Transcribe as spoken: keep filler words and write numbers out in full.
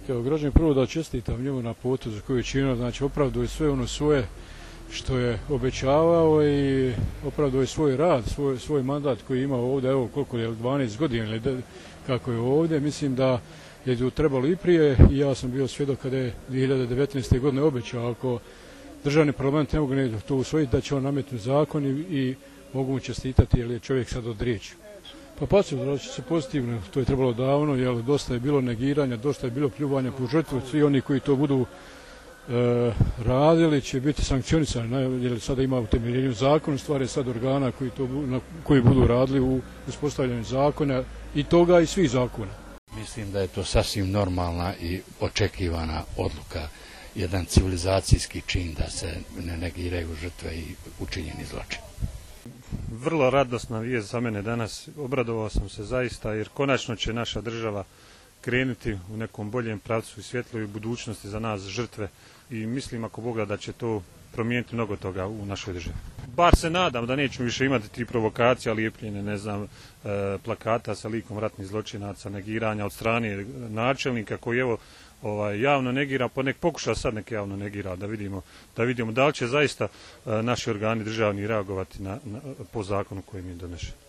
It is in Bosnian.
Evo, građani prvo da čestitam njemu na putu za koju je činio, znači opravduje sve ono svoje što je obećavao i opravduje svoj rad, svoj, svoj mandat koji je imao ovdje, evo koliko je, dvanaest godina ili kako je ovdje, mislim da je tu trebalo i prije i ja sam bio svjedok kada je dvije hiljade devetnaeste. godine obećao ako državni parlament ne mogu to usvojiti da će on nametnuti zakon i, i mogu mu čestitati jer je čovjek sad od riječi. Pa pa se odrazit se pozitivno, to je trebalo davno, jer dosta je bilo negiranja, dosta je bilo pljuvanja po žrtvu, svi oni koji to budu e, radili će biti sankcionisani, jer sada ima utemeljenju zakona, stvari sad organa koji, to, na, koji budu radili u uspostavljanju zakona i toga i svih zakona. Mislim da je to sasvim normalna i očekivana odluka, jedan civilizacijski čin da se ne negiraju žrtve i učinjeni zločin. Vrlo radosna vijest za mene danas, obradovao sam se zaista jer konačno će naša država krenuti u nekom boljem pravcu i svjetloj budućnosti za nas žrtve i mislim ako Boga da će to promijeniti mnogo toga u našoj državi. Bar se nadam da nećemo više imati ti provokacija, lijepljenje, ne znam, plakata sa likom ratnih zločinaca, negiranja od strane načelnika koji evo ovaj, javno negira, pa nek pokuša sad nek javno negira da vidimo, da vidimo da li će zaista naši organi državni reagovati na, na, po zakonu koji mi doneše.